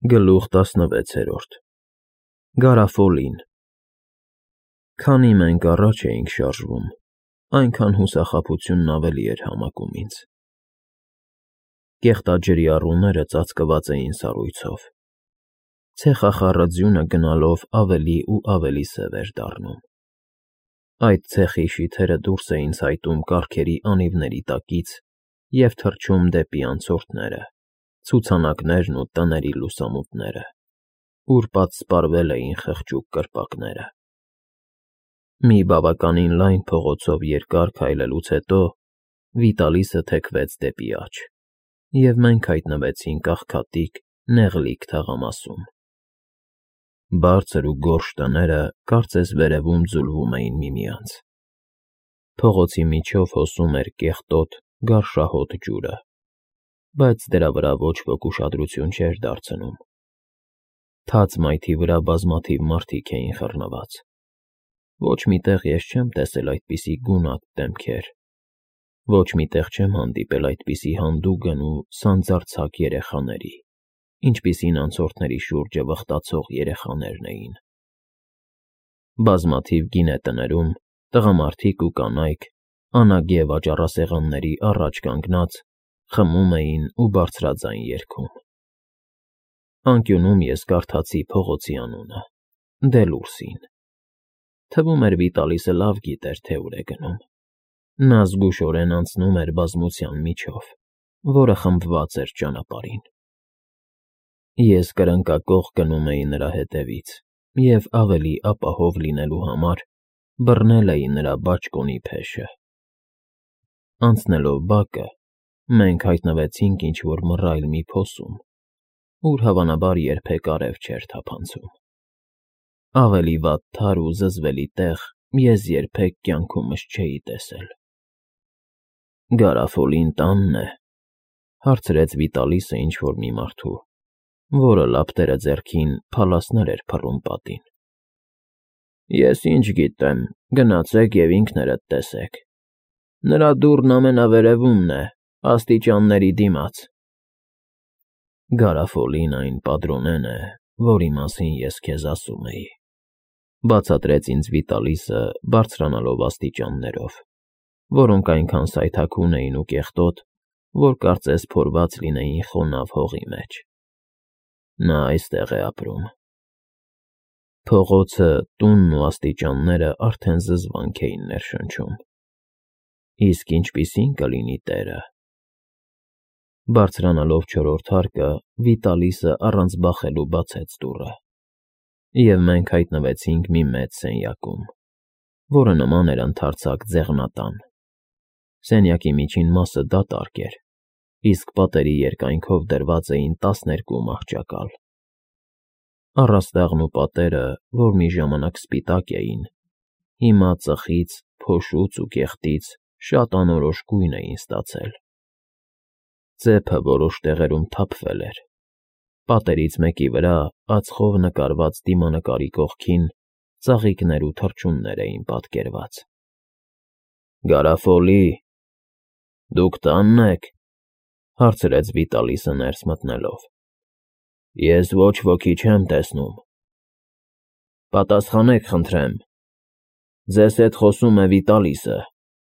Գլուխ 16 Գարաֆոլին Քանի մենք առաջ էինք շարժվում, այնքան հուսախաբությունն ավելի էր համակում ինձ։ Կեղտաջրի առուները ծածկված էին սառույցով։ Ցեխախառը ձյունը գնալով ավելի ու ավելի սև էր դառնում։ Այդ ցեխի շիթերը դուրս էին ցայտում կառքերի անիվների տակից և թռչում դեպի անցորդները, ցուցանակներն ու տների լուսամուտները, ուր պատսպարվել էին խղճուկ կրպակները։ Մի բավականին լայն փողոցով երկար քայլելուց հետո Վիտալիսը թեքվեց դեպի աջ, և մենք հայտնվեցինք աղքատիկ, նեղլիկ թաղամասում։ Բարձր ու գորշ տները կարծես վերևում ձուլվում էին միմյանց։ Փողոցի միջով հոսում էր կեղտոտ, գարշահոտ ջուրը, բայց դրա վրա ոչ ոք ուշադրություն չէր դարձնում։ Թաց մայթի վրա բազմաթիվ մարդիկ էին խռնված։ Ոչ մի տեղ ես չեմ տեսել այդպիսի գունատ դեմքեր, ոչ մի տեղ չեմ հանդիպել այդպիսի հանդուգն ու սանձարձակ երեխաների, ինչպիսին անցորդների շուրջը վխտացող երեխաներն էին։ Բազմաթիվ գինետներում տղամարդիկ ու կանայք, անագև աճառասեղանների առաջ կանգնած, խմում էին ու բարձրաձայն երգում։ Անկյունում ես կարդացի փողոցի անունը՝ Դելուրսին։ Թվում էր Վիտալիսը լավ գիտեր, թե ուր է գնում։ Նա զգուշորեն անցնում էր բազմության միջով, որը խմբված էր ճանապարհին։ Ես կրնկակոխ գնում էի նրա հետևից և ավելի ապահով լինելու համար բռնել էի նրա բաճկոնի փեշը։ Անցնելով բակը, մենք հայտնվեցինք ինչ-որ մռայլ մի փոսում, ուր հավանաբար երբեք արև չէր թափանցում։ Ավելի վատթար ու զզվելի տեղ ես երբեք կյանքումս չէի տեսել։ «Գարաֆոլին տանն է», հարցրեց Վիտալիսը ինչ-որ մի մարդու, որը լապտերը ձեռքին փալասներ էր փռում պատին։ «Ես ինչ գիտեմ, գնացեք և ինքներդ տեսեք։ Նրա դուռն ամենավերևումն է, աստիճանների դիմաց»։ «Գարաֆոլին այն պատրոնեն է, որի մասին ես քեզ ասում էի», բացատրեց ինձ Վիտալիսը, բարձրանալով աստիճաններով, որոնք այնքան սայթաքուն էին ու կեղտոտ, որ կարծես փորված լինեին խոնավ հողի մեջ։ Նա այստեղ է ապրում։ Փողոցը, տունն ու աստիճանները արդեն զզվանք էին ներշնչում։ Իսկ ինչպիսի՞ն կլինի տերը։ Բարձրանալով չորրորդ հարկը, Վիտալիսը առանց բախելու բացեց դուռը, և մենք հայտնվեցինք մի մեծ սենյակում, որը նման էր ընդարձակ ձեղնատան։ Սենյակի միջին մասը դատարկ էր, իսկ պատերի երկայնքով դրված էին 12 մահճակալ։ Առաստաղն ու պատերը, որ մի ժամանակ սպիտակ էին, հիմա ծխից, փոշուց ու կեղտից շատ անորոշ գույն էին ստացել։ Ծեփը որոշ տեղերում թափվել էր։ Պատերից մեկի վրա, ածխով նկարված դիմանկարի կողքին, ծաղիկներ ու թռչուններ էին պատկերված։ «Գարաֆոլի, դուք տա՞նն եք», հարցրեց Վիտալիսը ներս մտնելով։ «Ես ոչ ոքի չեմ տեսնում»։ «Պատասխանեք, խնդրեմ։ Ձեզ հետ խոսում է Վիտալիսը»։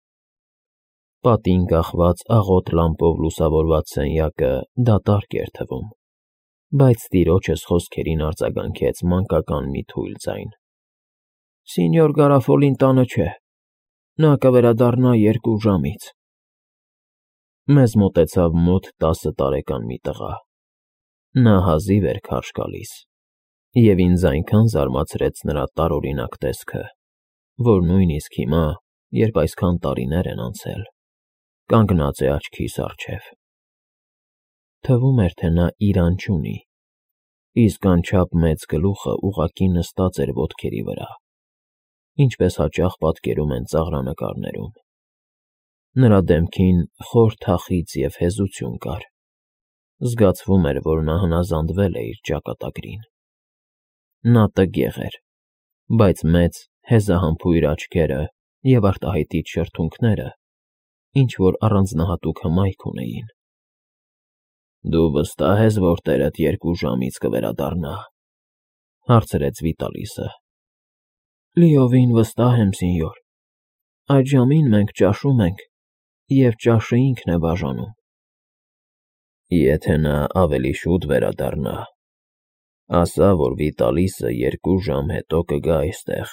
Պատին կախված աղոտ լամպով լուսավորված սենյակը դատարկ էր թվում, բայց տիրոջս խոսքերին արձագանքեց մանկական մի թույլ ձայն։ «Սինյոր Գարաֆոլին տանը չէ։ Նա կվերադառնա 2 ժամից»։ Մեզ մոտեցավ մոտ 10 տարեկան մի տղա։ Նա հազիվ էր քարշ գալիս, և ինձ այնքան զարմացրեց նրա տարօրինակ տեսքը, որ նույնիսկ հիմա, երբ այսքան տարիներ են անցել, կանգնած է աչքիս առջև։ Թվում էր, թե նա իրան չունի, իսկ անչափ մեծ գլուխը ուղղակի նստած էր ոտքերի վրա, ինչպես հաճախ պատկերում են ծաղրանկարներում։ Նրա դեմքին խոր թախիծ և հեզություն կար։ Զգացվում էր, որ նա հնազանդվել է իր ճակատագրին։ Նա տգեղ էր, բայց մեծ, հեզահամբույր աչքերը և արտահայտիչ շրթունքները ինչ֊որ առանձնահատուկ հմայք ունեին։ Դու վստահ ես, որ տերդ 2 ժամից կվերադառնա, հարցրեց Վիտալիսը։ Լիովին վստահ եմ, սենյոր։ Այդ ժամին մենք ճաշում ենք, և ճաշը ինքն է բաժանում։ Եթե նա ավելի շուտ վերադառնա, ասա, որ Վիտալիսը 2 ժամ հետո կգա այստեղ։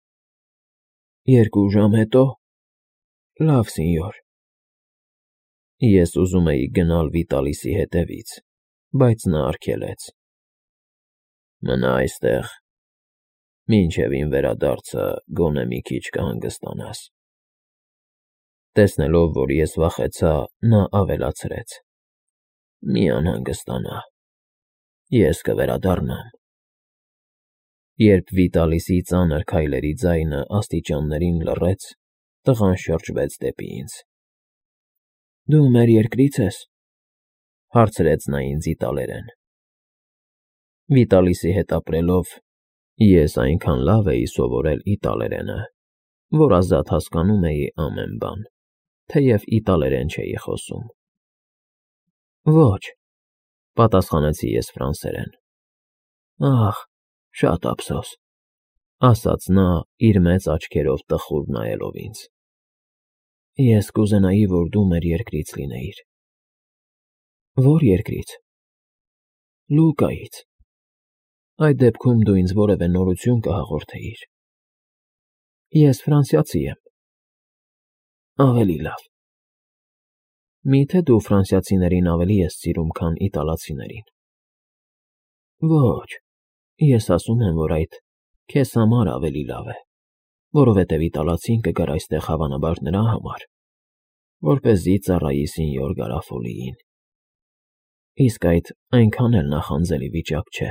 2 ժամ հետո։ Լավ, սենյոր։ Ես ուզում էի գնալ Վիտալիսի հետևից, բայց նա արգելեց։ Մնա այստեղ, մինչև իմ վերադարձը գոնե մի քիչ կհանգստանաս։ Տեսնելով, որ ես վախեցա, նա ավելացրեց. Մի անհանգստանա, ես կվերադառնամ։ Երբ Վիտալիսի ծանր քայլերի ձայնը աստիճաններին լռեց, տղան շրջվեց դեպի ինձ։ Դու մեր երկրի՞ց ես, հարցրեց նա ինձ իտալերեն։ Վիտալիսի հետ ապրելով, ես այնքան լավ էի սովորել իտալերենը, որ ազատ հասկանում էի ամեն բան, թեև իտալերեն չէի խոսում։ Ոչ, պատասխանեցի ես ֆրանսերեն։ Ահ, շատ ափսոս, ասաց նա իր մեծ աչքերով տխուր նայելով ինձ։ Ես կուզենայի, որ դու մեր երկրից լինեիր։ Ո՞ր երկրից։ Լուկայից։ Այդ դեպքում դու ինձ որևէ նորություն կհաղորդեիր։ Ես ֆրանսիացի եմ։ Ավելի լավ։ Միթե դու ֆրանսիացիներին ավելի ես սիրում, քան իտալացիներին։ Ոչ, ես ասում եմ, որ այդ քեզ համար ավելի լավ է, որովհետև իտալացին կգար այստեղ հավանաբար նրա համար, որպեսզի ծառայի սենյոր Գարաֆոլիին։ Իսկ այդ այնքան էլ նախանձելի վիճակ չէ։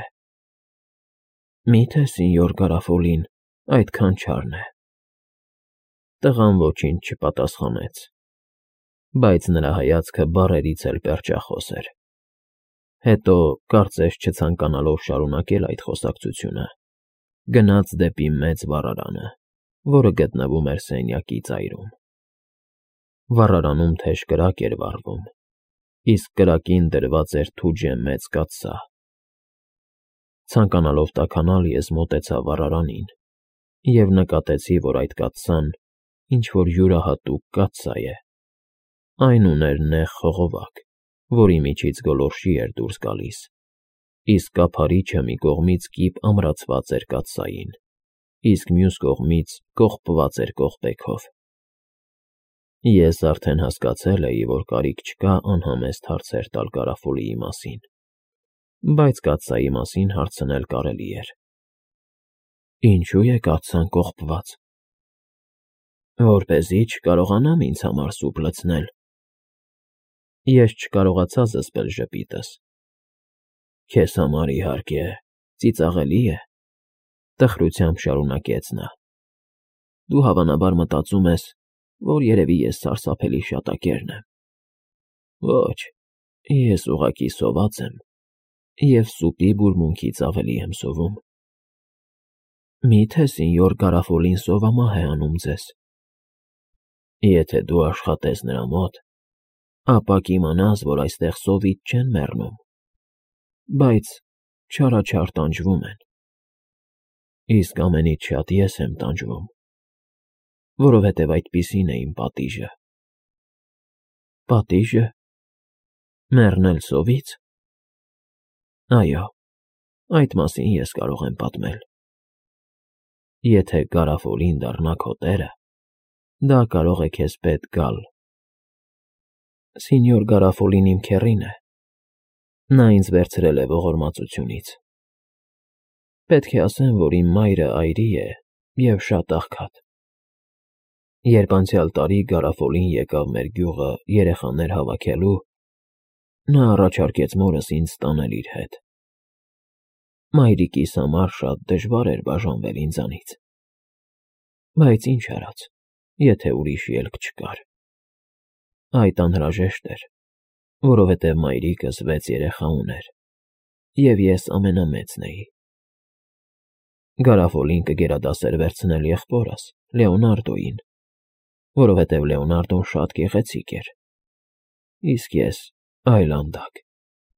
Միթե սենյոր Գարաֆոլին այդքան չարն է։ Տղան ոչինչ չպատասխանեց, բայց նրա հայացքը բառերից էլ պերճախոս էր։ Հետո, կարծես չցանկանալով շարունակել այդ խոսակցությունը, գնաց դեպի մեծ վառարանը, որը գտնվում էր սենյակի ծայրում։ Վառարանում թեժ կրակ էր վառվում, իսկ կրակին դրված էր թուջե մեծ կաթսա։ Ցանկանալով տաքանալ, ես մոտեցա վառարանին և նկատեցի, որ այդ կաթսան ինչ-որ յուրահատուկ կաթսա է։ Այն ուներ նեղ խողովակ, որի միջից գոլորշի էր դուրս գալիս, իսկ կափարիչը մի կողմից կիպ ամրացված էր կաթսային, իսկ մյուս կողմից կողպված էր կողպեքով։ Ես արդեն հասկացել էի, որ կարիք չկա անհամեստ հարցեր տալ Գարաֆոլիի մասին, բայց կաթսայի մասին հարցնել կարելի էր։ Ինչու է կաթսան կողպված։ Որպեսզի չկարողանամ ինձ համար սուպ լցնել։ Ես չկարողացա զսպել ժպիտս։ Քեզ համար, իհարկե, ծիծաղելի է, տխրությամբ շարունակեց նա։ Դու հավանաբար մտածում ես, որ երևի ես սարսափելի շատակերն եմ։ Ոչ, ես ուղղակի սոված եմ և սուպի բուրմունքից ավելի եմ սովում։ Միթե սենյոր Գարաֆոլին սովամահ է անում ձեզ։ Եթե դու աշխատես նրա մոտ, ապա կիմանաս, որ այստեղ սովից չեն մեռնում, բայց չարաչար տանջվում են։ Իսկ ամենից շատ ես եմ տանջվում, որովհետև այդպիսին է իմ պատիժը։ Պատիժը։ Մեռնել սովից։ Այո, այդ մասին ես կարող եմ պատմել։ Եթե Գարաֆոլին դառնա քո տերը, դա կարող է քեզ պետք գալ։ Սենյոր Գարաֆոլին իմ քեռին է։ Նա ինձ վերցրել է ողորմածությունից։ Պետք է ասեմ, որ իմ մայրը այրի է և շատ աղքատ։ Երբ անցյալ տարի Գարաֆոլին եկավ մեր գյուղը երեխաներ հավաքելու, նա առաջարկեց մորս ինձ տանել իր հետ։ Մայրիկիս համար շատ դժվար էր բաժանվել ինձանից։ Բայց ինչ արած, եթե ուրիշ ելք չկար։ Այդ անհրաժեշտ էր, որովհետև մայրիկս 6 երեխա ուներ, և ես ամենամեծն էի։ Գարաֆոլին կգերադասեր վերցնել եղբորս, Լեոնարդոյին, որովհետև Լեոնարդոն շատ գեղեցիկ էր, իսկ ես այլանդակ։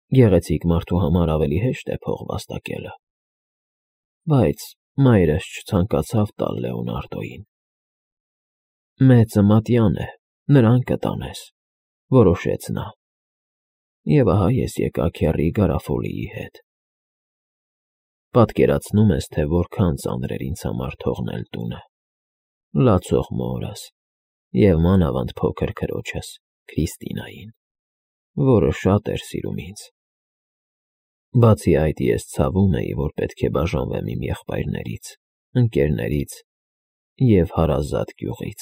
Գեղեցիկ մարդու համար ավելի հեշտ է փող վաստակելը։ Բայց մայրս չցանկացավ տալ Լեոնարդոյին։ Մեծը Մատյան է, նրան կտանես, որոշեց նա։ Եվ ահա ես եկա քեռի Գարաֆոլիի հետ։ Պատկերացնում ես, թե որքան ծանր էր ինձ համար թողնել տունը, լացող մորս և մանավանդ փոքր քրոջս, Քրիստինային, որը շատ էր սիրում ինձ։ Բացի այդ, ես ցավում էի, որ պետք է բաժանվեմ իմ եղբայրներից, ընկերներից և հարազատ գյուղից։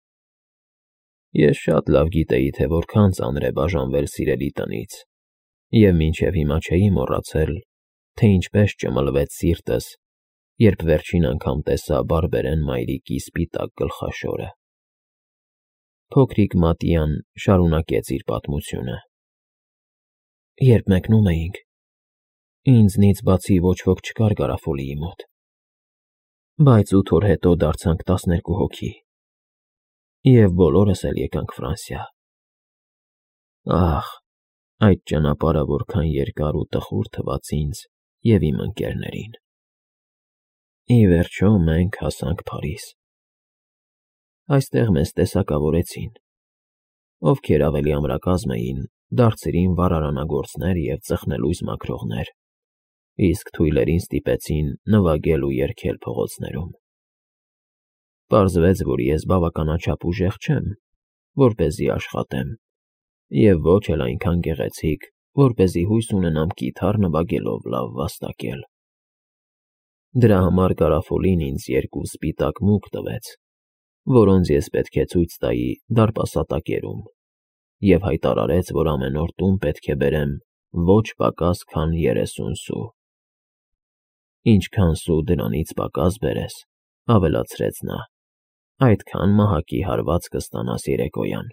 Ես շատ լավ գիտեի, թե որքան ծանր է բաժանվել սիրելի տնից, և մինչև հիմա չէի մոռացել, թե ինչպես ճմլվեց սիրտս, երբ վերջին անգամ տեսա բարբերեն մայրիկի սպիտակ գլխաշորը։ Փոքրիկ Մատյան շարունակեց իր պատմությունը. Երբ մեկնում էինք, ինձնից բացի ոչ ոք չկար Գարաֆոլիի մոտ, բայց 8 օր հետո դարձանք 12 հոգի, և բոլորս էլ եկանք Ֆրանսիա։ Ահ, այդ ճանապարհը որքան երկար ու տխուր թվաց ինձ և իմ ընկերներին։ Ի վերջո մենք հասանք Փարիզ։ Այստեղ մեզ տեսակավորեցին։ Ովքեր ավելի ամրակազմ էին, դարձրին վառարանագործներ և ծխնելույս մաքրողներ, իսկ թույլերին ստիպեցին նվագել ու երգել փողոցներում։ Պարզվեց, որ ես բավականաչափ ուժեղ չեմ, որպեսզի աշխատեմ, և ոչ էլ այնքան գեղեցիկ, որպեսզի հույս ունենամ կիթառ նվագելով լավ վաստակել։ Դրա համար Գարաֆոլին ինձ 2 սպիտակ մուկ տվեց, որոնց ես պետք է ցույց տայի դարպասատակերում, և հայտարարեց, որ ամեն օր տուն պետք է բերեմ ոչ պակաս, քան 30 սու։ Ինչքան սու դրանից պակաս բերես, ավելացրեց նա, այդքան մահակի հարված կստանաս երեկոյան։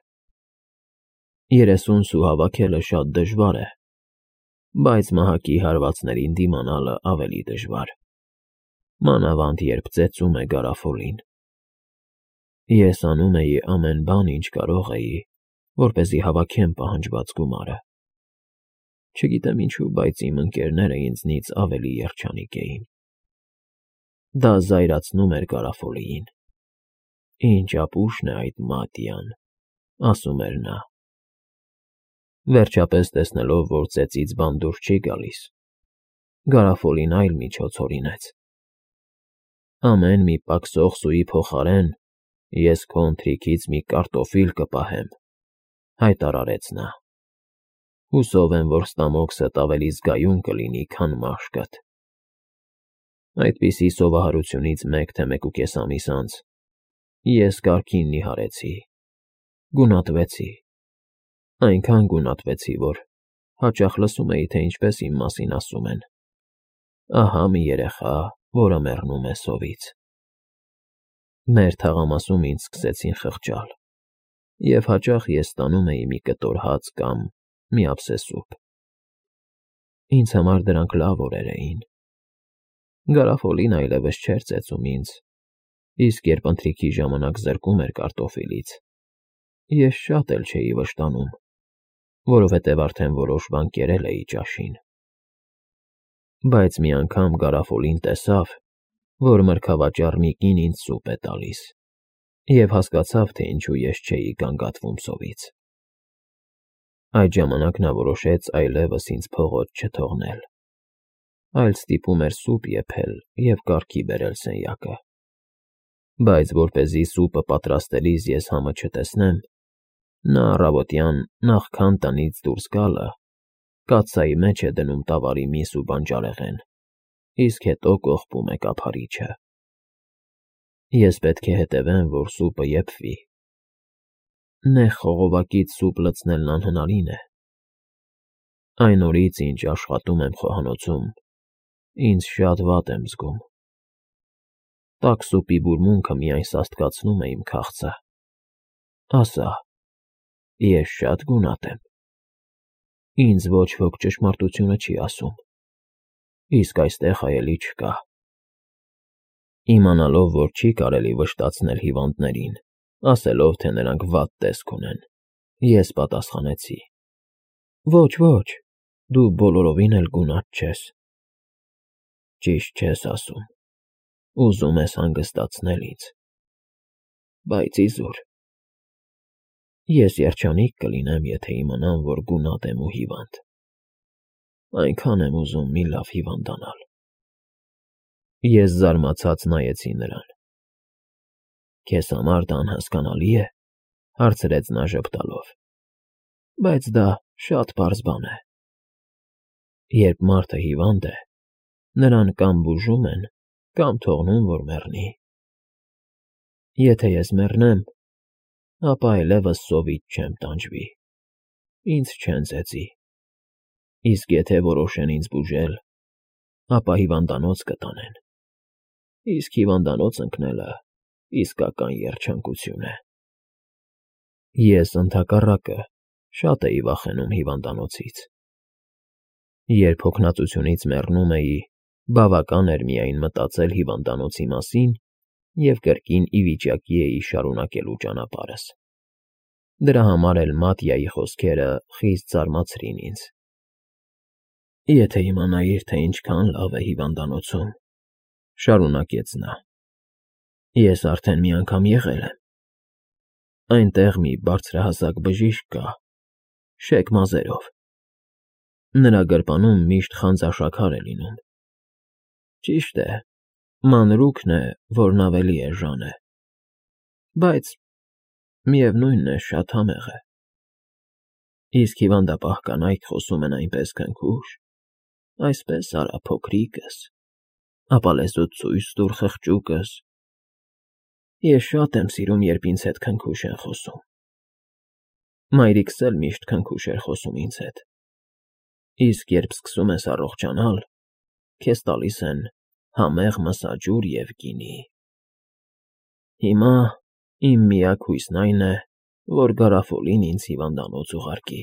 30 սու հավաքելը շատ դժվար է, բայց մահակի հարվածներին դիմանալը ավելի դժվար, մանավանդ երբ ծեծում է Գարաֆոլին։ Ես անում էի ամեն բան, ինչ կարող էի, որպեսզի հավաքեմ պահանջված գումարը։ Չգիտեմ ինչու, բայց իմ ընկերները ինձնից ավելի երջանիկ էին։ Դա զայրացնում էր Գարաֆոլիին։ Ինչ ապուշն է այդ Մատյան, ասում էր նա։ Վերջապես տեսնելով, որ ծեծից բան դուրս չի գալիս, Գարաֆոլին այլ միջոց հորինեց։ Ամեն մի պակսող սուի փոխարեն ես քո ընթրիքից մի կարտոֆիլ կպահեմ, հայտարարեց նա։ Հուսով եմ, որ ստամոքսդ ավելի զգայուն կլինի, քան մաշկդ։ Այդպիսի սովահարությունից 1 թե 1.5 ամիս անց ես կարգին նիհարեցի, գունատվեցի, այնքան գունատվեցի, որ հաճախ լսում էի, թե ինչպես իմ մասին ասում են. ահա մի երեխա, որը մեռնում է սովից։ Մեր թաղամասում ինձ սկսեցին խղճալ, և հաճախ ես ստանում էի մի կտոր հաց կամ մի ափսե սուպ։ Ինձ համար դրանք լավ օրեր էին։ Գարաֆոլին այլևս չէր ծեծում ինձ, իսկ երբ ընթրիքի ժամանակ զրկում էր կարտոֆիլից, ես շատ էլ չէի վշտանում, որովհետև արդեն որոշ բան կերել էի ճաշին։ Բայց մի անգամ Գարաֆոլին տեսավ, որ մրգավաճառ մի կին ինձ սուպ է տալիս, և հասկացավ, թե ինչու ես չէի գանգատվում սովից։ Այդ ժամանակ նա որոշեց այլևս ինձ փողոց չթողնել, այլ ստիպում էր սուպ եփել և կարգի բերել սենյակը։ Բայց որպեսզի սուպը պատրաստելիս ես համը չտեսնեմ, նա առավոտյան նախքան տնից դուրս գալը կաթսայի մեջ է դնում տավարի միս ու բանջարեղեն, իսկ հետո կողպում է կափարիչը։ Ես պետք է հետևեմ, որ սուպը եփվի։ Նեղ խողովակից սուպ լցնելն անհնարին է։ Այն օրից, ինչ աշխատում եմ խոհանոցում, ինձ շատ վատ եմ զգում։ Տաք սուպի բուրմունքը միայն սաստկացնում է իմ քաղցը։ Ասա, ես շատ գունատ եմ։ Ինձ ոչ ոք ճշմարտությունը չի ասում, իսկ այստեղ հայելի չկա։ Իմանալով, որ չի կարելի վշտացնել հիվանդներին, ասելով, թե նրանք վատ տեսք ունեն, ես պատասխանեցի. Ոչ, ոչ, Դու բոլորովին էլ գունատ չես։ Ճիշտ չես ասում։ Ուզում ես հանգստացնել ինձ։ Բայց իզուր։ Ես երջանիկ կլինեմ, եթե իմանամ, որ գունատ եմ ու հիվանդ։ Այնքան եմ ուզում մի լավ հիվանդանալ։ Ես զարմացած նայեցի նրան։ Քեզ համար դա անհասկանալի է, հարցրեց նա ժպտալով։ Բայց դա շատ պարզ բան է։ Երբ մարդը հիվանդ է, նրան կամ բուժում են, կամ թողնում, որ մեռնի։ Եթե ես մեռնեմ, ապա այլևս սովից չեմ տանջվի, ինձ չեն ծեծի։ Իսկ եթե որոշեն ինձ բուժել, ապա հիվանդանոց կտանեն։ Իսկ հիվանդանոց ընկնելը իսկական երջանկություն է։ Ես ընդհակառակը շատ էի վախենում հիվանդանոցից։ Երբ հոգնածությունից մեռնում էի, բավական էր միայն մտածել հիվանդանոցի մասին և կրկին ի վիճակի էի շարունակելու ճանապարհս։ Դրա համար էլ Մատյայի խոսքերը խիստ զարմացրին ինձ։ Եթե իմանայիր, թե ինչքան լավ է հիվանդանոցում, շարունակեց նա։ Ես արդեն մի անգամ եղել եմ։ Այնտեղ մի բարձրահասակ բժիշկ կա, շեկ մազերով։ Նրա գրպանում միշտ խանձաշաքար է լինում։ Ճիշտ է, մանրուքն է, որն ավելի էժան է, բայց միևնույնն է, շատ համեղ է։ Իսկ հիվանդապահ կանայք խոսում են այնպես քնքուշ, այսպես արա փոքրիկս, ապա լեզուդ ցույց տուր խղճուկս։ Ես շատ եմ սիրում, երբ ինձ հետ քնքուշ են խոսում։ Մայրիկս էլ միշտ քնքուշ էր խոսում ինձ հետ։ Իսկ երբ սկսում ես առողջանալ, քեզ տալիս են համեղ մսաջուր և գինի։ Հիմա իմ միակ հույսն այն է, որ Գարաֆոլին ինձ հիվանդանոց ուղարկի։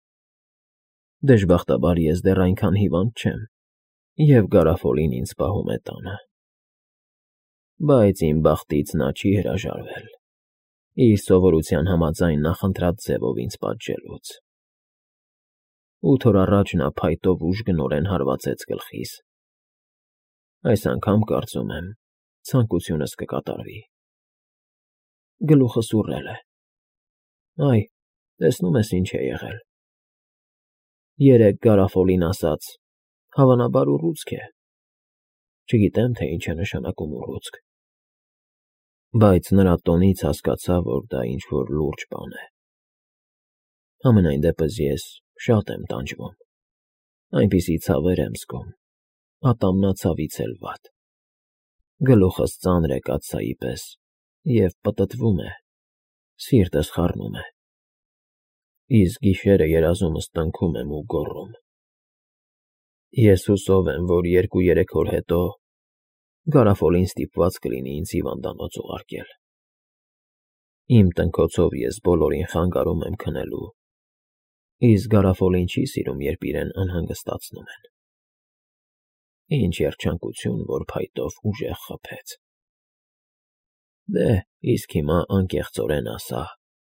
Դժբախտաբար ես դեռ այնքան հիվանդ չեմ, և Գարաֆոլին ինձ պահում է տանը։ Բայց իմ բախտից նա չի հրաժարվել, իր սովորության համաձայն նախընտրած ձևով ինձ պատժելուց։ 8 օր առաջ նա փայտով ուժգնորեն հարվածեց գլխիս։ Այս անգամ, կարծում եմ, ցանկությունս կկատարվի։ Գլուխս ուռել է։ Այ, տեսնում ես ինչ է եղել։ Երեկ Գարաֆոլին ասաց. հավանաբար ուռուցք է։ Չգիտեմ, թե ինչ է նշանակում ուռուցք։ Բայց նրա տոնից հասկացա, որ դա ինչ-որ լուրջ բան է։ Համենայն դեպս ես շատ եմ տանջվում։ Այնպիսի ցավեր եմ զգում, ատամնացավից էլ վատ։ Գլուխս ծանր է կաթսայի պես և պտտվում է, սիրտս խառնում է։ Իսկ գիշերը երազումս տնքում եմ ու գոռում։ Ես հուսով եմ, որ 2-3 օր հետո Գարաֆոլին ստիպված կլինի ինձ հիվանդանոց ուղարկել։ Իմ տնքոցով ես բոլորին խանգարում եմ քնելու, իսկ Գարաֆոլին չի սիրում, երբ իրեն անհանգստացնում են։ Ինչ երջանկություն, որ փայտով ուժեղ խփեց։ Դե, իսկ հիմա անկեղծորեն ասա։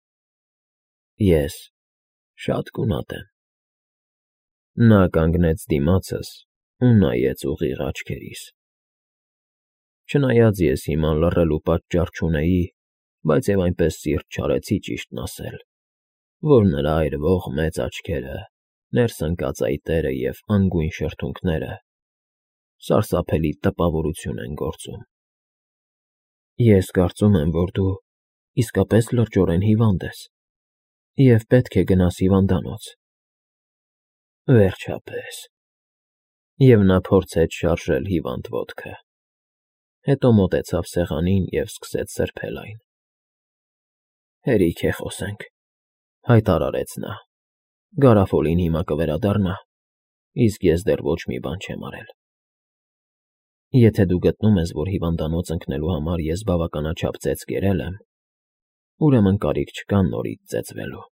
Ես շատ գունատ եմ։ Նա կանգնեց դիմացս ու նայեց ուղիղ աչքերիս։ Չնայած ես հիմա լռելու պատճառ չունեի, բայց և այնպես սիրտ չարեցի ճիշտն ասել, որ նրա այրվող մեծ աչքերը, ներս ընկած այտերը և անգույն շրթունքները սարսափելի տպավորություն են գործում։ Ես կարծում եմ, որ դու իսկապես լրջորեն հիվանդ ես և պետք է գնաս հիվանդանոց։ Վերջապես։ Եվ նա փորձեց շարժել հիվանդ ոտքը։ Հետո մոտեցավ սեղանին և սկսեց սրբել այն։ Հերիք է խոսենք, հայտարարեց նա։ Գարաֆոլին հիմա կվերադառնա, իսկ ես դեռ ոչ մի բան չեմ արել։ Եթե դու գտնում ես, որ հիվանդանոց ընկնելու համար ես բավականաչափ ծեծ կերել եմ, ուրեմն կարիք չկա նորից ծեծվելու։